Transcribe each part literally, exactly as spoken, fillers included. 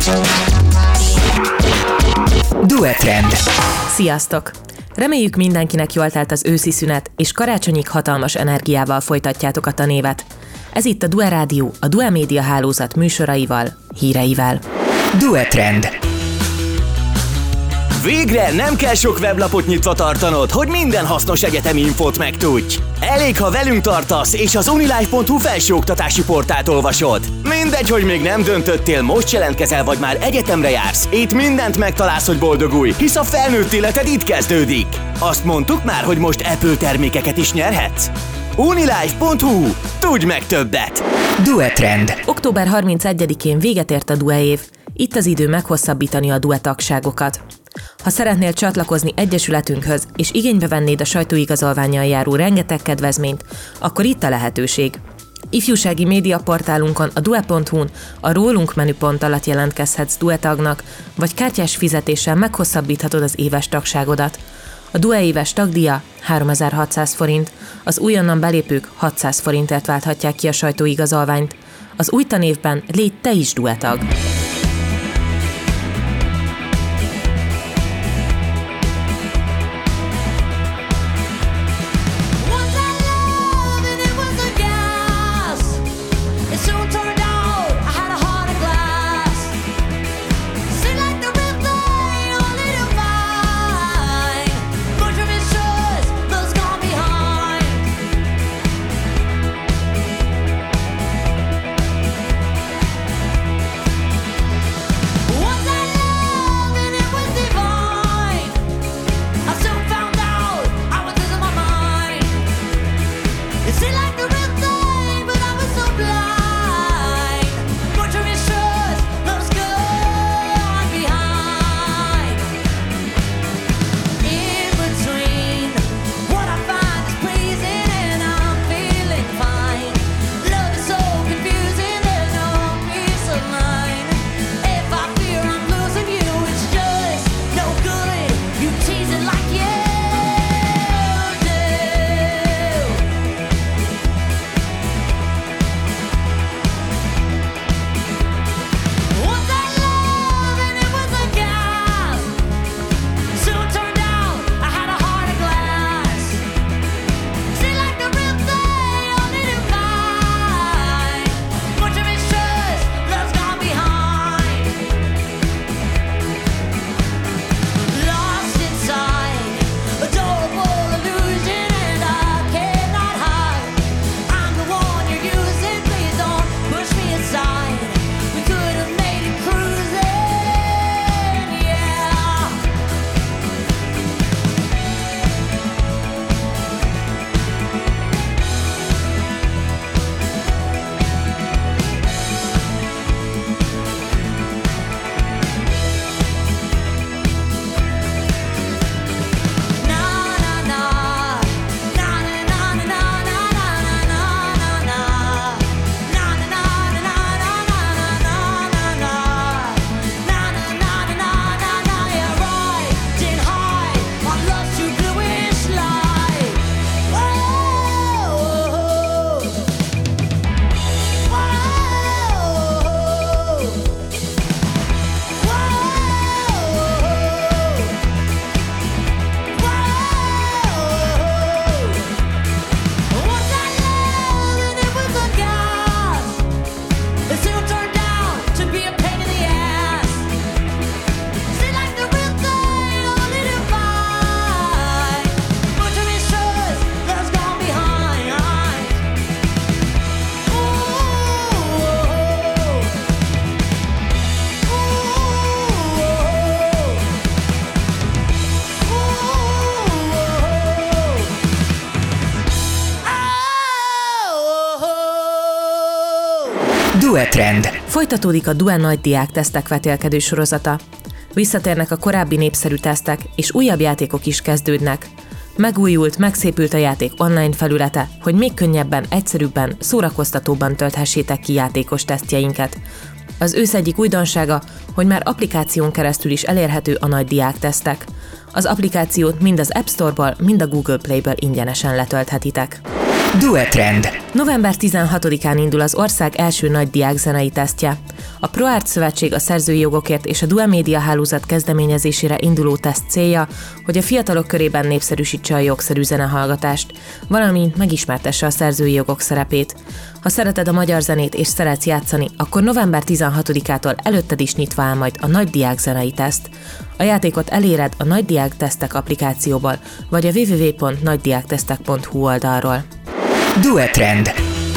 Duetrend. Sziasztok! Reméljük, mindenkinek jól telt az őszi szünet, és karácsonyig hatalmas energiával folytatjátok a tanévet. Ez itt a Due Rádió, a Due Média hálózat műsoraival, híreivel. Duetrend. Végre nem kell sok weblapot nyitva tartanod, hogy minden hasznos egyetemi infót megtudj. Elég, ha velünk tartasz, és az unilife pont hu felsőoktatási portált olvasod. Mindegy, hogy még nem döntöttél, most jelentkezel, vagy már egyetemre jársz. Itt mindent megtalálsz, hogy boldogulj, hisz a felnőtt életed itt kezdődik. Azt mondtuk már, hogy most Apple termékeket is nyerhetsz? unilife pont hu. Tudj meg többet! Duetrend. október harmincegyedikén véget ért a Due év. Itt az idő meghosszabbítani a Due tagságokat. Ha szeretnél csatlakozni egyesületünkhöz, és igénybe vennéd a sajtóigazolvánnyal járó rengeteg kedvezményt, akkor itt a lehetőség. Ifjúsági médiaportálunkon, a due pont hu-n a Rólunk menüpont alatt jelentkezhetsz Due tagnak, vagy kártyás fizetéssel meghosszabbíthatod az éves tagságodat. A Due éves tagdíja háromezer-hatszáz forint, az újonnan belépők hatszáz forintért válthatják ki a sajtóigazolványt. Az új tanévben légy te is Due tag! Duetrend. Folytatódik a Due nagy diáktesztek vetélkedő sorozata. Visszatérnek a korábbi népszerű tesztek, és újabb játékok is kezdődnek. Megújult, megszépült a játék online felülete, hogy még könnyebben, egyszerűbben, szórakoztatóbban tölthessétek ki játékos tesztjeinket. Az ősz egyik újdonsága, hogy már applikáción keresztül is elérhető a nagy diáktesztek. Az applikációt mind az App Store-ból, mind a Google Play-ből ingyenesen letölthetitek. Duetrend. November tizenhatodikán indul az ország első nagy diákzenei tesztje. A ProArt Szövetség a szerzői jogokért és a Dual Média Hálózat kezdeményezésére induló teszt célja, hogy a fiatalok körében népszerűsítse a jogszerű zenehallgatást, valamint megismertesse a szerzői jogok szerepét. Ha szereted a magyar zenét és szeretsz játszani, akkor november tizenhatodikától előtted is nyitva áll majd a nagy diákzenei teszt. A játékot eléred a Nagy Diák Tesztek applikációból, vagy a double-u double-u double-u pont nagydiáktesztek pont hu oldalról. Duetrend.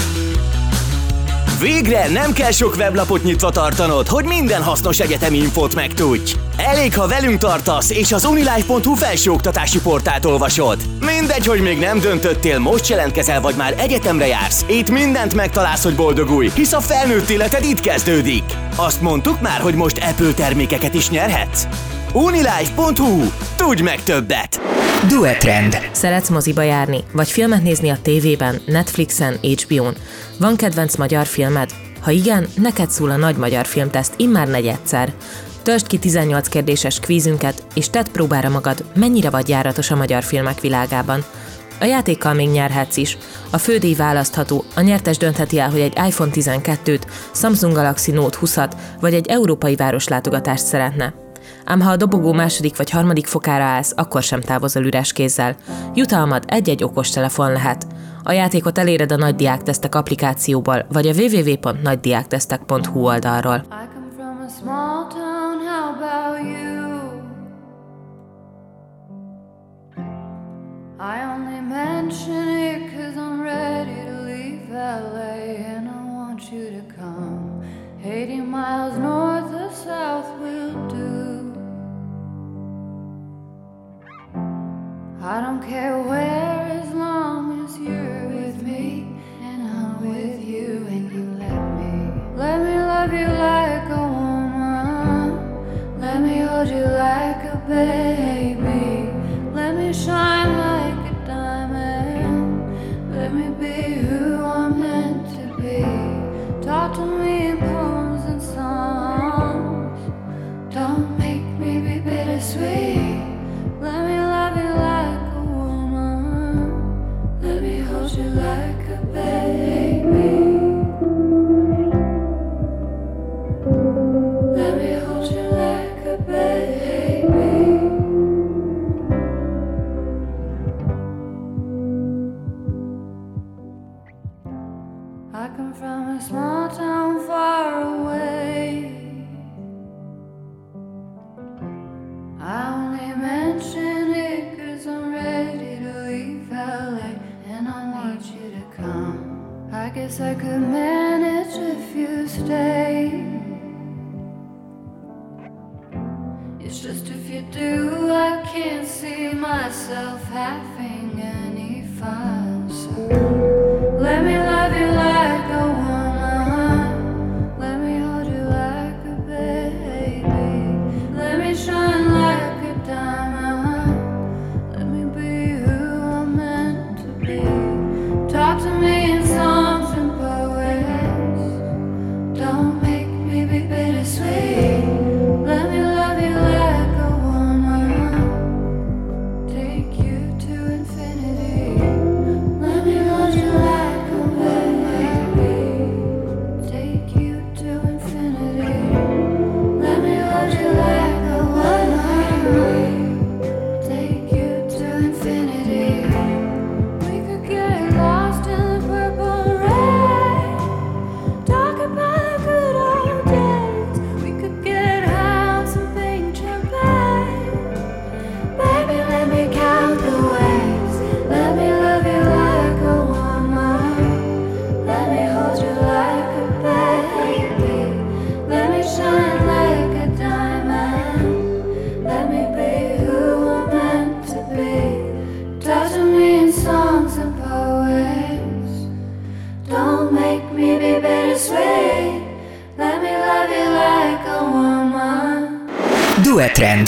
Végre nem kell sok weblapot nyitva tartanod, hogy minden hasznos egyetemi infót megtudj. Elég, ha velünk tartasz, és az unilife pont hu felsőoktatási portált olvasod. Mindegy, hogy még nem döntöttél, most jelentkezel, vagy már egyetemre jársz. Itt mindent megtalálsz, hogy boldogulj, hisz a felnőtt életed itt kezdődik. Azt mondtuk már, hogy most Apple termékeket is nyerhetsz? unilife pont hu. Tudj meg többet! Duetrend. Szeretsz moziba járni, vagy filmet nézni a tévében, Netflixen, há bé ó-n? Van kedvenc magyar filmed? Ha igen, neked szól a Nagy Magyar Filmteszt immár negyedszer. Töltsd ki tizennyolc kérdéses kvízünket, és tedd próbára magad, mennyire vagy járatos a magyar filmek világában. A játékkal még nyerhetsz is. A fődíj választható, a nyertes döntheti el, hogy egy iPhone tizenkettőt, Samsung Galaxy Note húszat vagy egy európai városlátogatást szeretne. Ám ha a dobogó második vagy harmadik fokára állsz, akkor sem távozol üres kézzel. Jutalmad egy-egy okostelefon lehet. A játékot eléred a Nagy Diák Tesztek applikációból, vagy a double-u double-u double-u pont nagydiáktesztek pont hu oldalról. I don't care where, as long as you're with me, and I'm with you, and you let me. Let me love you like a woman. Let me hold you like a baby. Let me shine like a diamond. Let me be who I'm meant to be. Talk to me in poems and songs. Don't make me be bittersweet. Let me love you like a woman. Let me hold you like a baby. Let me hold you like a baby. I come from a small town far away. I only mention it cause I'm ready to leave L A, and I want you to come. I guess I could manage if you stay. It's just if you do, I can't see myself having any fun. So let me love you like a woman. Let me hold you like a baby. Let me shine like a diamond. Let me be who I'm meant to be. Talk to me in songs and poems. Don't make me be bittersweet. Let me love you like a woman. Take you to infinity. Let me hold you like a baby. Take you to infinity. Let me hold you like a woman. Take you to infinity. We could get lost in the purple rain. Talk about the good old days. We could get high on some pink champagne. Baby, let me count the ways. Let me love you like a woman. Let me hold you like a baby. Let me shine like a diamond. Let me be who I'm meant to be. Talk to me in songs and poems. Don't make me be bittersweet. Let me love you like a woman. Duetrend.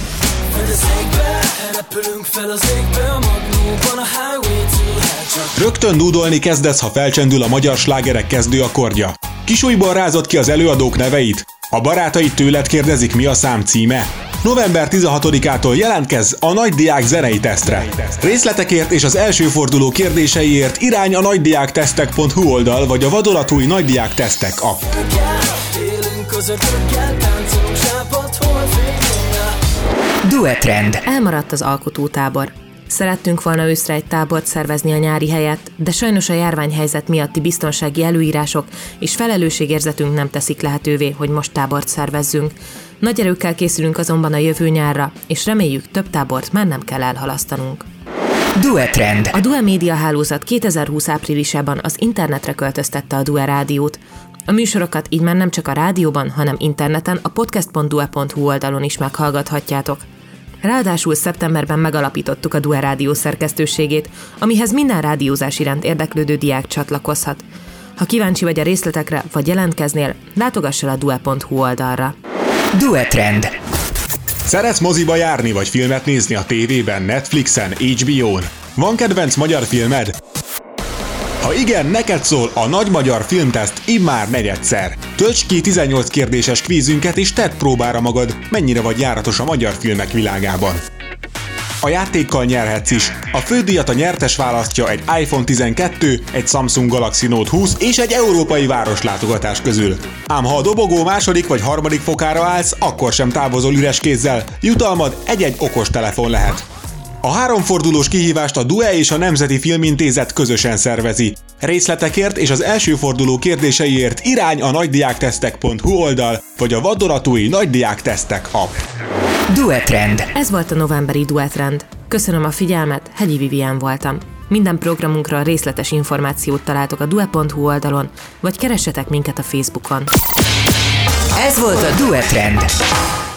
Rögtön dúdolni kezdesz, ha felcsendül a magyar slágerek kezdő akkordja. Kisújból rázod ki az előadók neveit? A barátaid tőled kérdezik, mi a szám címe? november tizenhatodikától jelentkezz a nagydiák zenei tesztre. Részletekért és az első forduló kérdéseiért irány a nagydiáktesztek pont hu oldal vagy a vadonatúj Nagydiák Tesztek app. Duetrend. Elmaradt az alkotótábor. Szerettünk volna őszre egy tábort szervezni a nyári helyett, de sajnos a járványhelyzet miatti biztonsági előírások és felelősségérzetünk nem teszik lehetővé, hogy most tábort szervezzünk. Nagy erőkkel készülünk azonban a jövő nyárra, és reméljük, több tábort már nem kell elhalasztanunk. Duetrend. A Due Média Hálózat kétezer-húsz áprilisában az internetre költöztette a Due Rádiót. A műsorokat így már nem csak a rádióban, hanem interneten a podcast pont due pont hu oldalon is meghallgathatjátok. Ráadásul szeptemberben megalapítottuk a Due Rádió szerkesztőségét, amihez minden rádiózás iránt érdeklődő diák csatlakozhat. Ha kíváncsi vagy a részletekre, vagy jelentkeznél, látogass el a due pont hu oldalra. Duetrend. Szeretsz moziba járni vagy filmet nézni a tévében, Netflixen, há bé ó-n? Van kedvenc magyar filmed? Ha igen, neked szól a Nagy Magyar Filmteszt immár negyedszer. Töltsd ki tizennyolc kérdéses kvízünket és tedd próbára magad, mennyire vagy járatos a magyar filmek világában. A játékkal nyerhetsz is. A fődíjat a nyertes választja egy iPhone tizenkettő, egy Samsung Galaxy Note húsz és egy európai városlátogatás közül. Ám ha a dobogó második vagy harmadik fokára állsz, akkor sem távozol üres kézzel, jutalmad egy-egy okos telefon lehet. A háromfordulós kihívást a Due és a Nemzeti Filmintézet közösen szervezi. Részletekért és az első forduló kérdéseiért irány a nagydiáktesztek pont hu oldal vagy a vadonatúj Nagydiák Tesztek app. Duetrend. Ez volt a novemberi Duetrend. Köszönöm a figyelmet, Hegyi Vivien voltam. Minden programunkra részletes információt találtok a due pont hu oldalon, vagy keressetek minket a Facebookon. Ez volt a Duetrend.